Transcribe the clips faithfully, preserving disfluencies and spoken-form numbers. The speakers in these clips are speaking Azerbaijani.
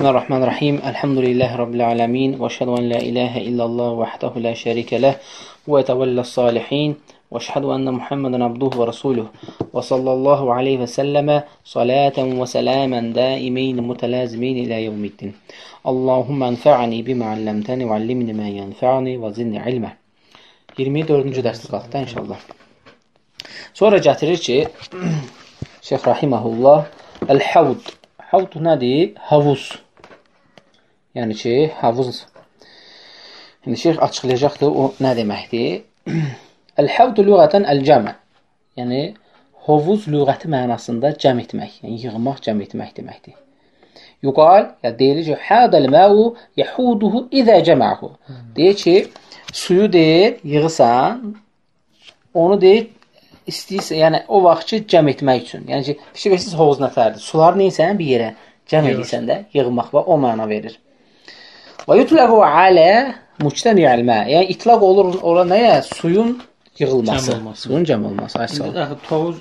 Bismillahirrahmanirrahim. Elhamdülillahi Rabbil alemin. Və əşhədu ən la ilahə illallah vəhdahu la şərikə ləh və yətəvəlləs salihin. Və əşhədu ənə Muhammedən abduhu və rasuluh. Və sallallahu aleyhi və səlləmə salatan və salamən daimin mutalazimin ilə yevmiddin. Allahumma anfa'ni bima 'allamtani və 'allimni ma yanfa'ni və zidni ilmə. iyirmi dördüncü dərsdə qalxdı inşallah. Sonra gətirir ki, Şeyx rahimehullah el-havd. Havd nədir? Havuz. Yəni ki, havuz. İndi şeyx açıqlayacaqdır o nə deməkdir? El-havd lüğətən el-cəm'. Yəni hovuz lüğəti mənasında cəm etmək, yəni yığmaq, cəm etmək deməkdir. Yuqal, ya deyilir ki, hadal ma'u yahuduhu izə cəma'hu. Deyir ki, suyu deyir, yığırsan, onu deyir, istəyirsən, yəni o vaxt ki, cəm etmək üçün. Yəni ki, fikirversiniz hovuz nətərdir? Suları neysən bir yerə cəm edirsən də, yığmaq və o məna verir. Və yutlaqu alə muctəmi'əl mə. Yəni itlaq olur ora nəyə? Suyun yığılması, cəm olması. Suyun cəm olması. İndi tovuz,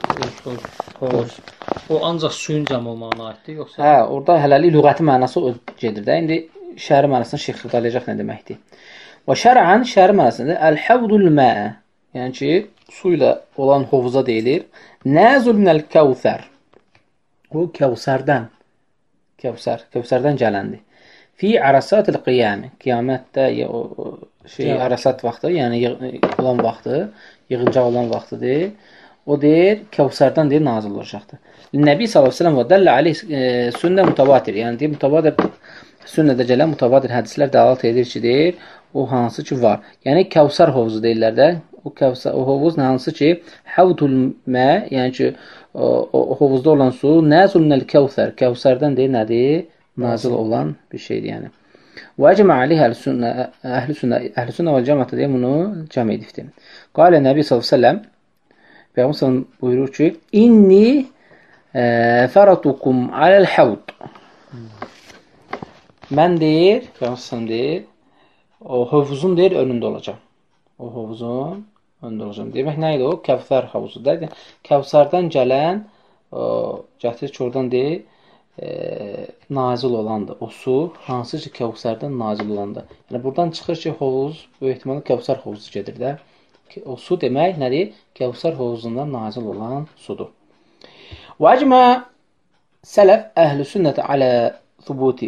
tovuz, o ancaq suyun cəm olmağına aiddir, yoxsa? Hə, orada hələlik lüğəti mənası gedir də. İndi şəri mənasını şeyx ixtilayacaq nə deməkdir? Və şər'an şəri mənasında el-havdul mə. Yəni ki, su ilə olan hovuza deyilir. Nəzul minəl kəvsər. O kəvsərdən. Kəvsər, kəvsərdən gələndir. Fi arasatil qiyam. Qiyamətdə o, o şey arasat vaxtı, yəni yığ, olan vaxtı, yığıncaq olan vaxtıdır. O deyir, kəvsərdən deyir nazil olacaqdır. Nəbi sallallahu əleyhi və səlləm və dəllə aleyh sünnə mutavatir. Yəni deyir, mutavatir sünnədə gələn mutavatir hədislər dəlalət edir ki, deyir, o hansı ki var. Yəni kəvsər hovuzu deyirlər də. O kəvsər, o hovuz hansı ki, havdul mə, yəni ki, o, o hovuzda olan su, nəzul minəl kəvsər, kəvsərdən deyir, nədir? Nazil olan bir şeydir, yəni. Və əcmə aleyh əhl-sünnə, əhl-sünnə və cəmaətə deyir, bunu cəm edibdir. Qalə Nəbi sallallahu əleyhi və səlləm, Peyğəmbər buyurur ki, inni e, fəratukum aləl-havd. Mən deyir, Peyğəmbər deyir, o hovuzun deyir, önündə olacaq. O hovuzun önündə olacaq. Demək, nə idi o? Kəvsər hovuzudur. Kəvsərdən gələn, o, gətirir ki, oradan deyir, e, nazil olandır. O su, hansı ki, kəvsərdən nazil olandır. Yəni, buradan çıxır ki, hovuz, böyük ehtimalı kəvsər hovuzu gedir də. O su demək, nədir? Kəvsər hovuzundan nazil olan sudur. Və əcmə sələf əhl-i sünnəti alə thubuti.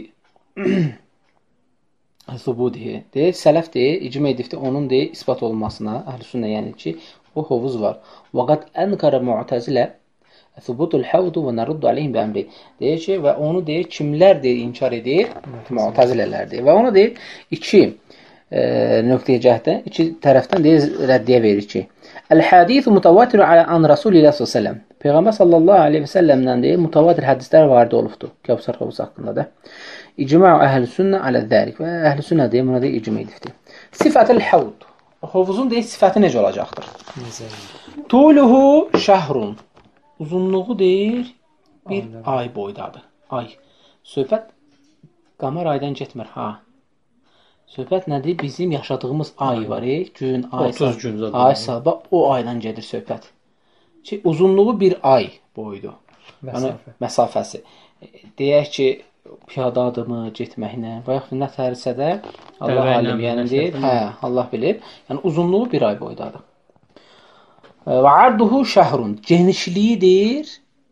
Thubudihi. Deyir, sələf deyir, icmə edibdir, onun deyir, ispat olmasına, əhl-i sünnə, yəni ki, o hovuz var. Və qad ənkara mu'təzilə thubutul havdu və naruddu aleyhim bəmri. Deyir ki, və onu deyir, kimlər deyir, inkar edir? Mu'təzilələr deyir. Və onu deyir, iki e, nöqtəyə cəhətdən, iki tərəfdən deyir, rəddiyə verir ki, əl-hədithu mutavatirü alə an Rasulillah sallallahu aleyhi və səlləm. Peyğəmbər sallallahu aleyhi və səlləmdən deyir, mutavatir hədislər vardı olubdur, Kəvsər hovuzu haqqında da. İcma əhl-i sünnə alə dərik və əhl-i sünnə deyir, buna deyir, icma edibdir. Sifətəl havd. Hovuzun deyir, sifəti necə olacaqdır? Tuluhu şəhrun. Uzunluğu deyir, bir ay boydadır. Ay. Söhbət qamar aydan getmir, ha. Söhbət nədir? Bizim yaşadığımız ay var, e? Gün, ay, otuz gün zaten. Ay, sabah, o aydan gedir söhbət. Ki, uzunluğu bir ay boydu. Yəni, məsafəsi. Deyək ki, piyadadırmı getməklə və yaxud nə tərisə də Allah alim, yəni deyir, hə, Allah bilir. Yəni, uzunluğu bir ay boydadır. Və arduhu şəhrun. Genişliyi deyir,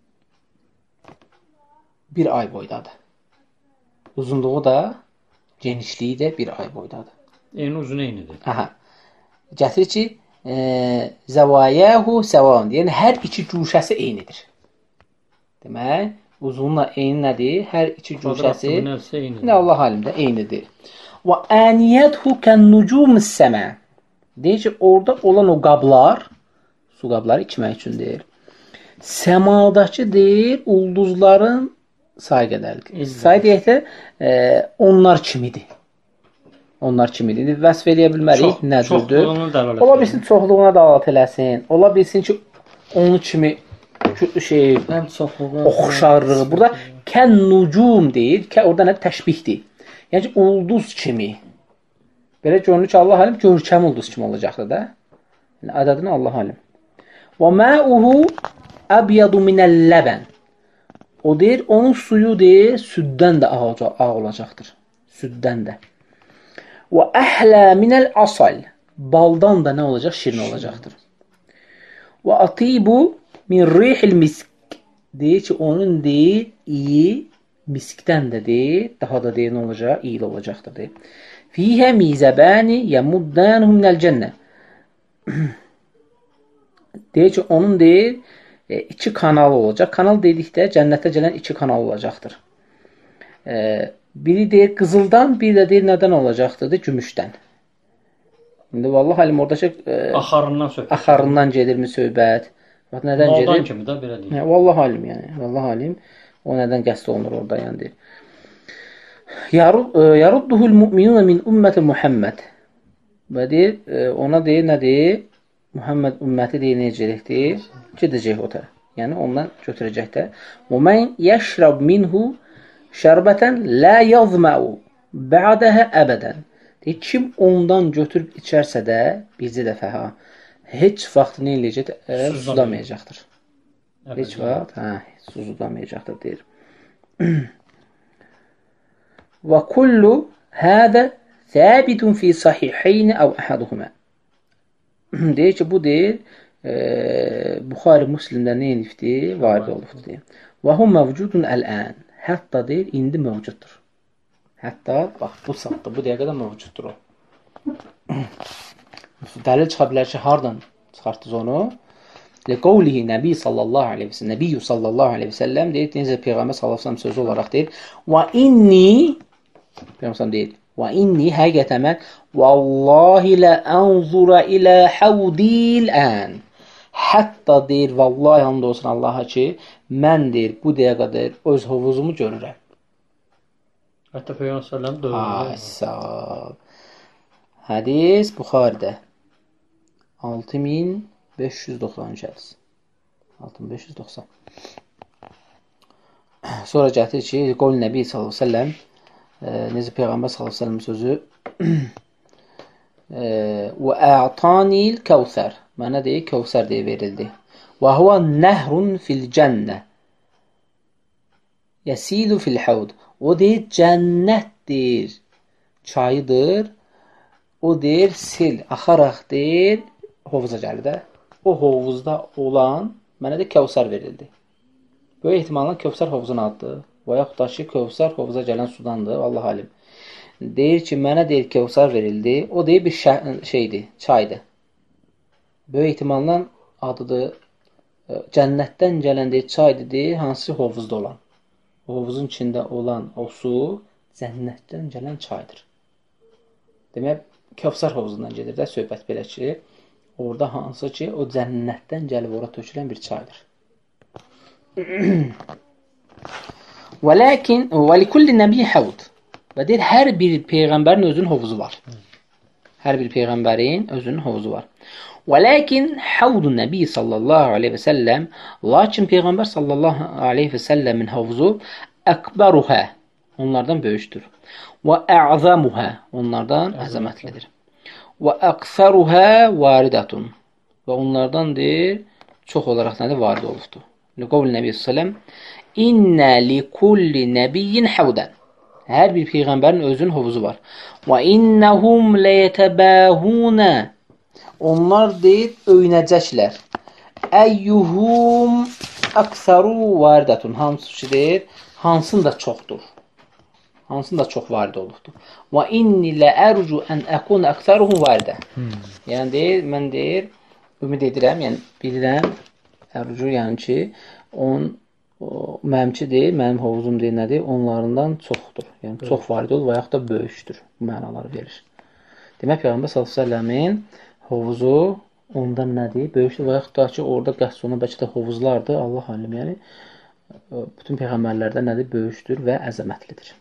bir ay boydadır. Uzunluğu da, genişliyi də bir ay boydadır. Eyni uzun eynidir. Aha. Gətirir ki, e, zəvayəhu səvan. Yəni, hər iki güşəsi eynidir. Demək, uzunluğuna eyni nədir? Hər iki güşəsi nə Allah alimdə eynidir. Və əniyyəthu kən-nucumus səmə. Deyir ki, orada olan o qablar, su qabları içmək üçün deyir. Səmadakı deyir, ulduzların sayı qədərdir. Sayı deyək də, e, onlar kimidir. Onlar kimidir. Vəsf eləyə bilmərik, nədirdir? Ola bilsin, çoxluğuna dəlalət eləsin. Ola bilsin ki, onu kimi şey, oxşarlığı. Burada kən-nucum deyir, orada nə təşbihdir. Yəni ki, ulduz kimi. Belə görünür ki, Allah alim görkəm ulduz kimi olacaqdır da. Yəni, ədədini Allah alim. Və məuhu əbyadu minəl-ləbən. O deyir, onun suyu deyir, süddən də ağ, ağ olacaqdır. Süddən də. Və əhlə minəl asal. Baldan da nə olacaq? Şirin olacaqdır. Və atibu min rihil misk. Deyir ki, onun deyir, iyi miskdən də deyir, daha da deyir, nə olacaq? İyi olacaqdır deyir. Fiyhə mizəbəni yəmuddanhum minəl cənnə. Deyir ki, onun deyir, iki kanal olacaq. Kanal dedikdə cənnətə gələn iki kanal olacaqdır. Biri deyir qızıldan, biri də deyir nədən olacaqdır? Gümüşdən. İndi vallahi alim oradakı axarından söhbət. Axarından gedirmi söhbət? Bax nədən gedir? Noldan kimi də belə deyir. Vallahi alim yəni. Vallahi alim o nədən qəsd olunur orada yəni deyir. Yarudduhul mu'minuna min ümmeti Muhammed. Və deyir, ona deyir, nə deyir? Muhammed ümməti deyir, necəkdir? Gedəcək o tərəf. Yəni, ondan götürəcək də. Və mən yəşrab minhu şərbətən lə yazməu bə'dəhə əbədən. Deyir, kim ondan götürüb içərsə də, bircə dəfə ha, heç vaxt nə eləyəcək? Suzamayacaqdır. Heç vaxt, hə, suzamayacaqdır, deyir. Və kullu hədə səbitun fi sahiheyni əv əhaduhumə. Deyir ki, bu deyir, e, Buxari Müslimdə nə elifdir? Varid olubdur, deyir. Və hum mevcudun əl-ən. Hətta deyir, indi mövcuddur. Hətta, bax, bu saatda, bu dəqiqədə mövcuddur o. Dəlil çıxa bilər ki, hardan çıxartdınız onu? Ləqovlihi Nəbi sallallahu aleyhi və səlləm, Nəbiyyü sallallahu aleyhi və səlləm deyir, necə Peyğəmbər sallallahu aleyhi və səlləm sözü olaraq deyir, və inni, Peyğəmbər deyir, və inni həqiqətən mən vallahi lə ənzura ilə həvdil ən. Hətta deyir, vallahi and olsun Allaha ki, mən deyir, bu dəqiqədir, öz hovuzumu görürəm. Hətta Peyğəmbər səlləm dövr. Əsəl. Hədis Buxaridə altı min beş yüz doxsanıncı hədis. altı min beş yüz doxsan. Sonra gətirir ki, qol Nəbi sallallahu aleyhi və səlləm necə Peyğəmbər sallallahu əleyhi və səlləm sözü və ə'tanil kəvsər. Mənə deyir, kəvsər deyə verildi. Və huwa nəhrun fil cənnə. Yəsilu fil havd. O deyir, cənnətdir, çayıdır. O deyir, sil, axaraq deyir, hovuza gəlir də. O hovuzda olan mənə də kəvsər verildi. Böyük ehtimalla Kövsər hovuzun adıdır. Və yaxud da ki, Kövsər hovuza gələn sudandır, Allah alim. Deyir ki, mənə deyir Kövsər verildi. O deyir bir şeydir, çaydır. Böyük ehtimalla adıdır, cənnətdən gələn deyir, çaydır deyir, hansı hovuzda olan. O hovuzun içində olan o su cənnətdən gələn çaydır. Demək, Kövsər hovuzundan gedir də söhbət belə ki, orada hansı ki, o cənnətdən gəlib ora tökülən bir çaydır. Və lakin və likulli nəbi havd. Və deyir, hər bir peyğəmbərin özünün hovuzu var. Hər bir peyğəmbərin özünün hovuzu var. Və lakin havdun nəbi sallallahu aleyhi və səlləm, lakin peyğəmbər sallallahu aleyhi və səlləmin hovuzu əkbəruhə, onlardan böyükdür. Və ə'zamuhə, onlardan əzəmətlidir. Və əqsəruhə varidatun, və onlardan deyir, çox olaraq nədir? Varid olubdur. Liqovli Nəbi s.ə.v. İnnə li kulli nəbiyyin havdən. Hər bir peyğəmbərin özünün hovuzu var. Və innəhum ləyətəbəhunə. Onlar deyir, öyünəcəklər. Əyyuhum əqsəru varidatun. Hansı ki deyir, hansın da çoxdur. Hansın da çox varid olubdur. Və inni lə ərcu ən əkun əqsəruhum varidə. Yəni deyir, mən deyir, ümid edirəm, yəni bilirəm, ərcu, yəni ki, on, mənimki deyil, mənim hovuzum deyil, nədir? Onlarından çoxdur. Yəni, evet. Çox varid olur və yaxud da böyükdür. Bu mənaları verir. Demək, Peyğəmbər sallallahu əleyhi və səlləmin hovuzu ondan nədir? Böyükdür və yaxud da ki, orada qəsd olunan bəlkə də hovuzlardır. Allah alim, yəni, bütün peyğəmbərlərdə nədir? Böyükdür və əzəmətlidir.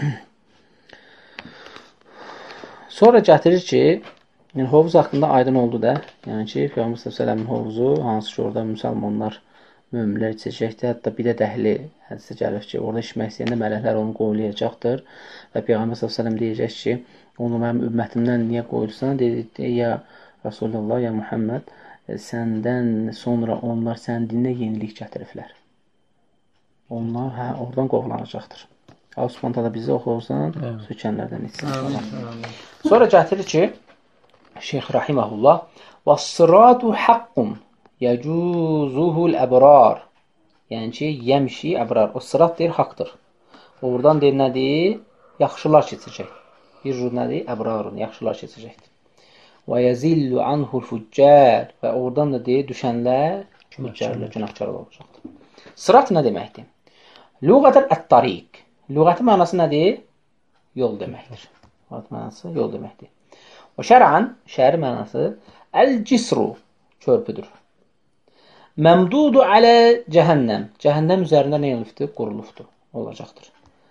Sonra gətirir ki, yəni, hovuz haqqında aydın oldu da, yəni ki, Peyğəmbər sallallahu əleyhi və səlləmin hovuzu, hansı ki, orada müsəlmanlar, möminlər içəcəkdir, hətta bir də dəhli hədisdə gəlir ki, orada içmək istəyəndə mələklər onu qoyulayacaqdır və Peyğəmbər sallallahu əleyhi və səlləm deyəcək ki, onu mənim ümmətimdən niyə qoyulsan? Dedi, ya Rasulullah, ya Muhammed, səndən sonra onlar sənin dininə yenilik gətiriblər. onlar hə, oradan qovlanacaqdır. Allah Subhanahu taala bizi oxusan, sökənlərdən etsin. Sonra gətirir ki, Şeyx Rahiməhullah "Vəs-siratu haqqun yecuzuhul əbrar." Yəni ki, yəmşi əbrar. O sırat deyir, haqdır. Oradan deyir, nədir? Yaxşılar keçəcək. Bir cür nədir? Əbrarun, yaxşılar keçəcəkdir. Və yəzillu anhul fuccar. Və oradan da deyir, düşənlər füccarlar, günahkarlar olacaqdır. Sırat nə deməkdir? Lüğətən ət-tariq. Lüğəti mənası nədir? Yol deməkdir. Lüğəti mənası yol deməkdir. Və şər'an, şəri mənası əl-cisru, körpüdür. Məmdudu alə cəhənnəm. Cəhənnəm üzərində nə olubdur? Qurulubdur, olacaqdır.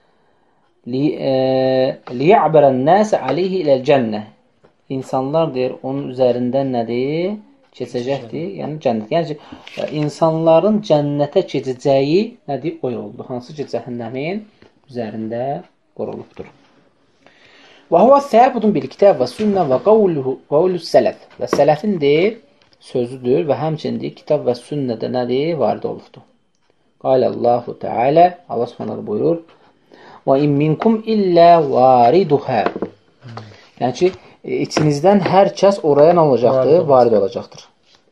Liyə'bərən nəsə aleyhi iləl-cənnə. İnsanlar deyir, onun üzərindən nədir? Keçəcəkdir, yəni cənnət. Yəni ki, insanların cənnətə keçəcəyi nədir? O yoldur. Hansı ki, cəhənnəmin üzərində qurulubdur. Və huvə səbudun bil kitab və sünnə və qavlus sələf. Və sələfin deyir, sözüdür və həmçindir kitab və sünnədə nədir? Varid olubdur. Qalə-Allahu Teala, Allah Subhanahu buyurur, və in minkum illə variduhə. Yəni ki, içinizdən hər kəs oraya nə olacaqdır? Varid olacaqdır.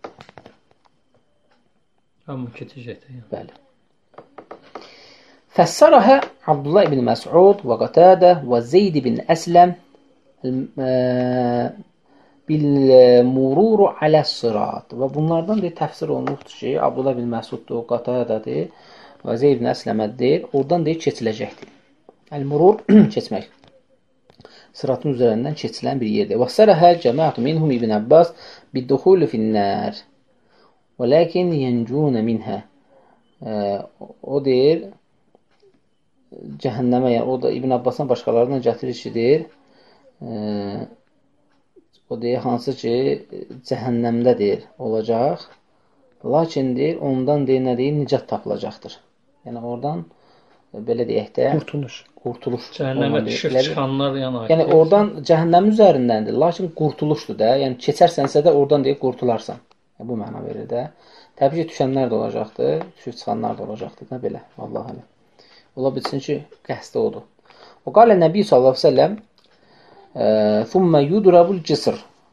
Amma keçəcəkdir. Bəli. Fəssərəhə Abdullah ibn Məs'ud və Qatadə və Zeyd ibn Əsləm bil-mururu alə-sırat. Və bunlardan deyir, təfsir olunubdur ki, Abdullah ibn Məs'uddur, Qatadədir və Zeyd ibn Əsləməddir. Oradan deyir, keçiləcəkdir. Əl-murur, keçmək. Sıratın üzərindən keçilən bir yerdir. Və sərəhə cəmaatu minhum ibn Abbas bid-duxulu fin-nar. Və lakin yencuna minhə. O deyir, cəhənnəmə, yəni o da İbn Abbasdan başqalarından gətirir ki, deyir, o deyir, hansı ki, cəhənnəmdə deyir, olacaq. Lakin deyir, ondan deyir, nə deyir, nicat tapılacaqdır. Yəni oradan, belə deyək də, qurtuluş. Qurtuluş. Cəhənnəmə düşür, çıxanlar yana. Yəni oradan cəhənnəmin üzərindəndir, lakin qurtuluşdur da. Yəni keçərsənsə də oradan deyir, qurtularsan. Yəni, bu məna verir də. Təbii ki, düşənlər də olacaqdır, düşüb çıxanlar da olacaqdır. Nə belə? Vallahi alə. Ola bilsin ki, qəsdi odur. O qalə Nəbi sallallahu əleyhi və səlləm "Thumma yudrabul cisr."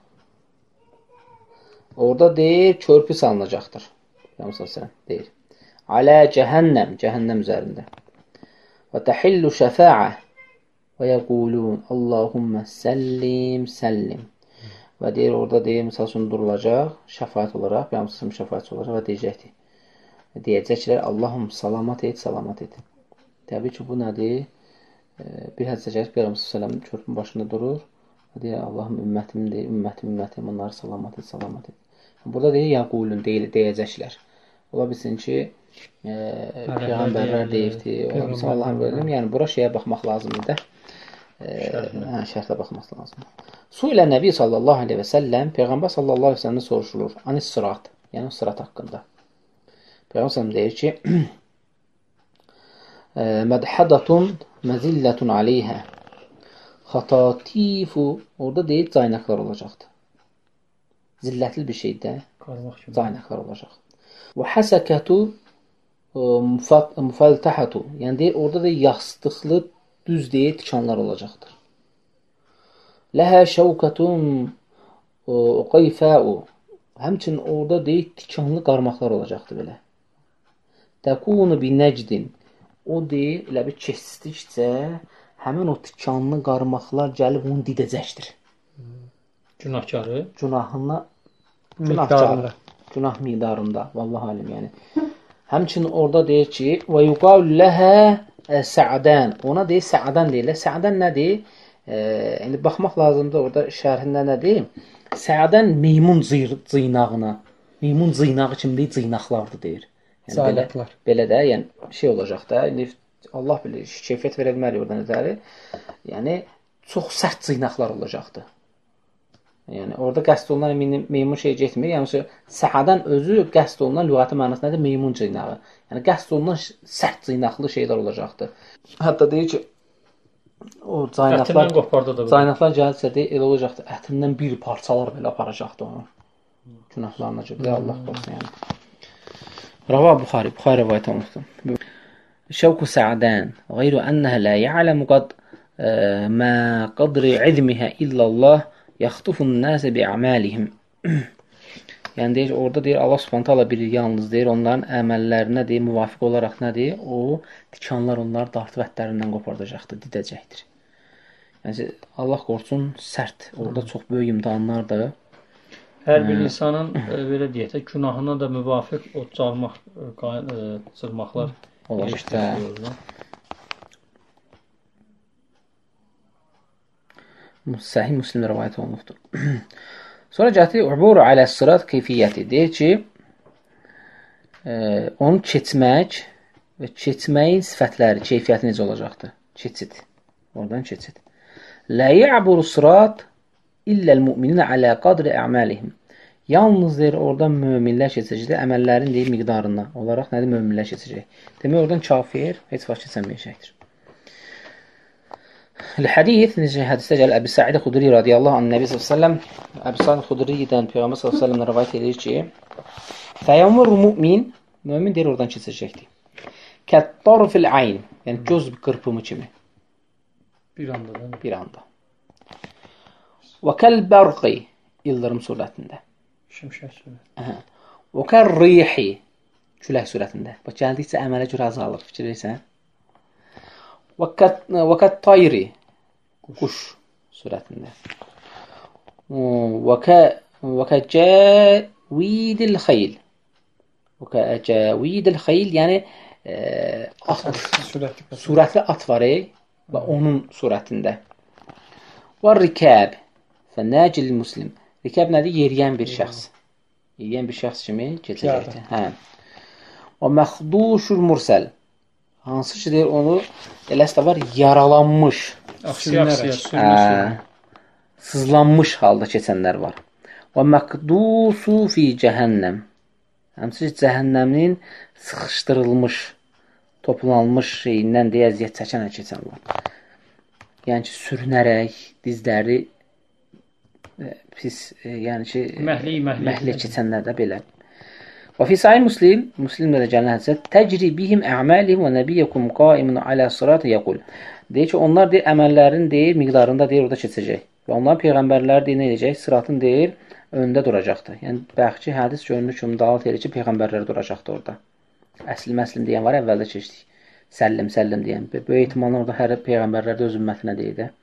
Orada deyir, körpü salınacaqdır. Peyğəmbər sallallahu əleyhi və səlləm deyir. Alə cəhənnəm, cəhənnəm üzərində. Və təhillu şəfa'a və yəqulun Allahumma səllim, səllim. Və deyir, orada deyir, misal üçün durulacaq, şəfaət olaraq, Peyğəmbər sallallahu əleyhi və səlləm şəfaət olacaq və deyəcəkdir. Deyəcəklər, Allahum salamat et, salamat et. Təbii ki, bu nədir? Bir hədsə gəlir, Peyğəmbər sallallahu əleyhi və səlləm körpünün başında durur və deyir, Allahım ümmətim deyir, ümmətim, ümmətim, onları salamat et, salamat et. Burada deyir, yəqulun, deyil, deyəcəklər. Ola bilsin ki, e, Peyğəmbərlər deyibdir, ola bilsin, Allah'ın verelim. Yəni, bura şeyə baxmaq lazımdır da. Hə, şərtlə baxmaq lazımdır. Su ilə Nəbi sallallahu aleyhi və səlləm, Peyğəmbər sallallahu aleyhi və səlləmə soruşulur. Anis sırat, yəni sırat haqqında. Peyğəmbər sallallahu deyir ki, mədhədatun məzillətun aleyhə xatatifu, orada deyir, caynaqlar olacaqdır. Zillətli bir şeydə caynaqlar olacaq. Və həsəkətu müfəltəhətu, yəni deyir, orada da yastıqlı düz deyir, tikanlar olacaqdır. Ləhə şəvkətun qayfəu, həmçinin orada deyir, tikanlı qarmaqlar olacaqdır belə. Təkunu bi nəcdin, o deyir, elə bir keçdikcə, həmin o tikanlı qarmaqlar gəlib onu didəcəkdir. Günahkarı? Günahına, günahkarı, günah miqdarında, vallahi alim, yəni. Həmçinin orada deyir ki, və yuqavl ləhə sə'dən, ona deyir, sə'dən deyirlər. Sə'dən nədir? Yəni, baxmaq lazımdır, orada şərhində nədir? Sə'dən meymun cıynağına, meymun cıynağı kimi deyir, cıynaqlardır deyir. Yəni, belə, belə də, yəni, şey olacaq da, Allah bilir, keyfiyyət verə bilmərik oradan üzəri. Yəni, çox sərt cıynaqlar olacaqdır. Yəni, orada qəsd olunan meymun şey getmir. Yəni, səhadən özü qəsd olunan lüğəti mənası nədir? Meymun cıynağı. Yəni, qəsd olunan sərt cıynaqlı şeylər olacaqdır. Hətta deyir ki, o caynaqlar, caynaqlar gəlirsə deyir, elə olacaqdır, ətindən bir parçalar belə aparacaqdır onu. Günahlarına görə. Allah qorusun, yəni. Rava Buxari, Buxari rəvayət olunubdur. شوك سعدان غير أنها لا يعلم قد ما قدر علمها إلا الله يخطف الناس بأعمالهم. Yəni deyir, orada deyir, Allah Subhanahu taala bilir yalnız deyir, onların əməllərinə deyir, müvafiq olaraq nədir? O tikanlar onları dartıb ətlərindən qopardacaqdır, didəcəkdir. Yəni Allah qorusun, sərt. Orada çox böyük imtahanlardır. Hər bir insanın e, belə deyək də günahına da müvafiq o çalmaq, e, cırmaqlar olacaq. Sahih Müslim rivayət olunubdur. Sonra gətirir, uburu alə sırat keyfiyyəti. Deyir ki, e, onu keçmək və keçməyin sifətləri, keyfiyyəti necə olacaqdır? Keçid. Oradan keçid. La ya'buru sırat illəl müminə alə qadri ə'malihim. Yalnız deyir, oradan möminlər keçəcəkdir, əməllərin deyir, miqdarına olaraq nədir, möminlər keçəcək. Demək, oradan kafir heç vaxt keçənməyəcəkdir. L-hədith, necə hədisdə gəlir, Əbi Sa'id Xudri radiyallahu anh, Nəbi sallallahu aleyhi ve sellem, Əbi Sa'id Xudri'dən Peyğəmbər sallallahu aleyhi ve sellem rivayət edir ki, fəyəmur mümin, mömin deyir, oradan keçəcəkdir. Kəttarfil ayn, yəni göz qırpımı kimi. Bir anda. Da. Bir anda. Və kəl-bərqi, ildırım surətində. Şimşək surətində. Və kəl-rihi, külək surətində. Bax, gəldikcə əmələ görə azalır, fikir versən. Və kət-tayri, quş surətində. Və kəcəvidil xeyl. Və kəcəvidil xeyl, yəni at, surətli at var, və onun surətində. Və rikəb, fənnəcil muslim. Rikəb nədir? Yeriyən bir şəxs. Yeriyən bir şəxs kimi keçəcəkdir. Hə. Və məxduşul mursəl. Hansı ki, deyir, onu eləsi də var, yaralanmış, sızlanmış halda keçənlər var. Və məqdusu fi cəhənnəm. Həmçinin cəhənnəmin sıxışdırılmış, toplanmış şeyindən deyə əziyyət çəkənə keçən var. Yəni ki, sürünərək, dizləri pis, yəni ki, məhli keçənlər də belə. Və fi sahih Müslim, Müslimdə də gələn hədisə, təcri bihim ə'malihim və nəbiyyəkum qaimun alə sıratı yəqul. Deyir ki, onlar deyir, əməllərin deyir, miqdarında deyir, orada keçəcək. Və onlar peyğəmbərlər deyir, nə edəcək? Sıratın deyir, önündə duracaqdır. Yəni, bəxçi hədis görünür ki, dalat edir ki, peyğəmbərlər duracaqdır orada. Əslim, əslim deyən var, əvvəldə keçdik. Səllim, səllim deyən. Böyük ehtimalı orada hər peyğəmbərlər də öz ümmətinə deyir də.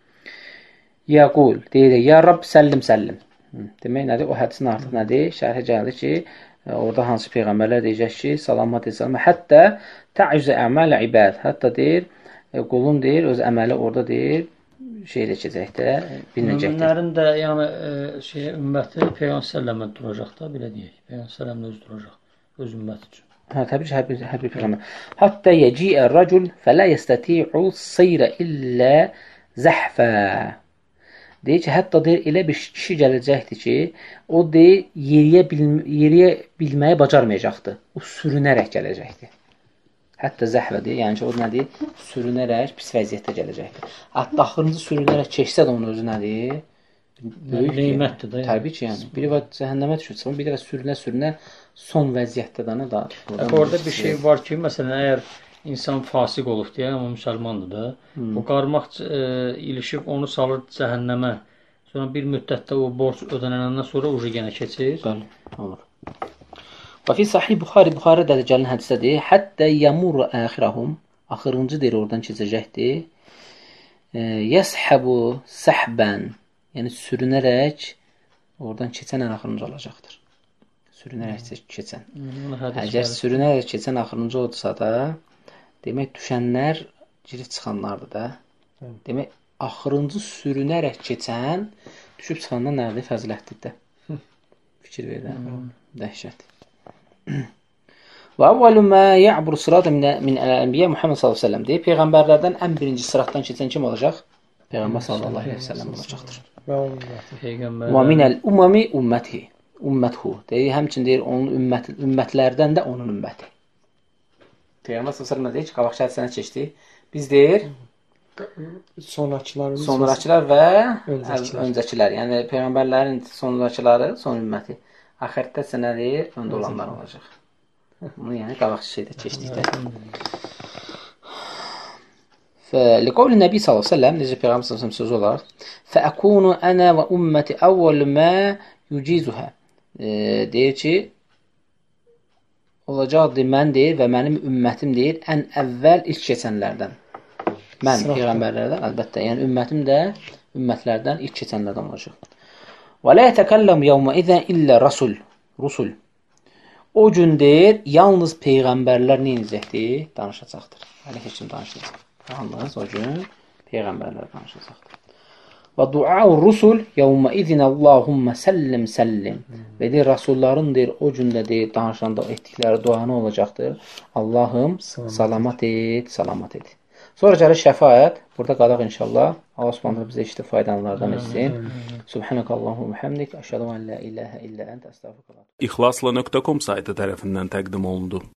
Yəqul, deyir, ya Rab, səllim, səllim. Demək nədir? O hədisin artıq nədir? Şərhə gəldi ki, orada hansı peyğəmbərlər deyəcək ki, salamat edirəm. Hətta tə'üzə əmələ ibad. Hətta deyir, qulun deyir, öz əməli orada deyir, şey edəcək də, bilinəcəkdir. Müminlərin də, yəni, şey, ümməti Peyğəmbər səlləmə duracaq da, belə deyək. Peyğəmbər səlləmə öz duracaq, öz ümməti üçün. Hə, təbii ki, hər bir, hər bir peyğəmbər. Hətta yəciə rəcul fələ yəstəti'u seyrə illə zəhfə. Deyir ki, hətta deyir, elə bir kişi gələcəkdir ki, o deyir, yeriyə, bilm yeriyə bilməyi bacarmayacaqdır. O sürünərək gələcəkdir. Hətta zəhvə deyir, yəni ki, o nədir? Sürünərək pis vəziyyətdə gələcəkdir. Hətta axırıncı sürünərək keçsə də onun özü nədir? Böyük neymətdir da. Təbii ki, yəni. Biri var cəhənnəmə düşürsə, bir də sürünə-sürünə son vəziyyətdə də nə da. Orada bir şey var ki, məsələn, əgər insan fasiq olub deyə, amma müsəlmandır da. Hmm. O qarmaq e, ilişib onu salır cəhənnəmə. Sonra bir müddətdə o borc ödənəndən sonra ucu yenə keçir. Bəli, olur. Və fi sahih Buxari, Buxari də gələn hədisədir. Hətta yəmur əxirəhum, axırıncı deyir, oradan keçəcəkdir. E, yəshəbu səhbən, yəni sürünərək oradan keçən ən axırıncı olacaqdır. Sürünərək keçən. Hmm, Əgər sürünərək keçən axırıncı olursa da, demək, düşənlər girib çıxanlardır da. Hı. Demək, axırıncı sürünərək keçən, düşüb çıxandan nədir? Fəzilətdir də. Fikir verirəm. Dəhşət. Və əvvəlu mə ya'buru sırata min əl-ənbiyyə Muhammed sallallahu əleyhi və səlləm deyir. Peyğəmbərlərdən ən birinci sıratdan keçən kim olacaq? Peyğəmbər sallallahu əleyhi və səlləm olacaqdır. Və minəl umami ümməti. Ümməthu. Deyir, həmçin deyir, onun ümmət, ümmətlərdən də onun ümməti. Peyğəmbər sallallahu əleyhi və səlləm deyir ki, qabaqçı hədisənə keçdi. Biz deyir, sonrakılar, sonrakılar və öncəkilər. öncəkilər. Yəni peyğəmbərlərin sonrakıları, son ümməti. Axirətdə isə nə deyir? Öndə olanlar olacaq. Bunu yəni qabaqçı şeydə keçdikdə. فلقول النبي صلى الله عليه وسلم necə Peyğəmbər sallallahu əleyhi və səlləm sözü olar. فأكون أنا وأمتي أول ما يجيزها. E, deyir ki, olacaqdır mən deyir və mənim ümmətim deyir ən əvvəl ilk keçənlərdən. Mən Sıraqda. peyğəmbərlərdən əlbəttə, yəni ümmətim də ümmətlərdən ilk keçənlərdən olacaq. Və la yetəkəlləmu yawma izən illə rasul. Rusul. O gün deyir, yalnız peyğəmbərlər nə edəcəkdir? Danışacaqdır. Hələ heç kim danışacaq. Yalnız o gün peyğəmbərlər danışacaqdır. Və duau rusul yawma izin Allahumma sallim sallim. Və deyir, rasulların deyir, o gündə deyir, danışanda etdikləri dua nə olacaqdır? Allahım salamat et, salamat et. Sonra gəlir şəfaət. Burada qalaq inşallah. Allah Subhanahu bizə işdə faydalanlardan etsin. Subhanakallahu və hamdik. Əşhədu an la ilahe illə əntə əstəğfiruka. İxlasla nöqtə com saytı tərəfindən təqdim olundu.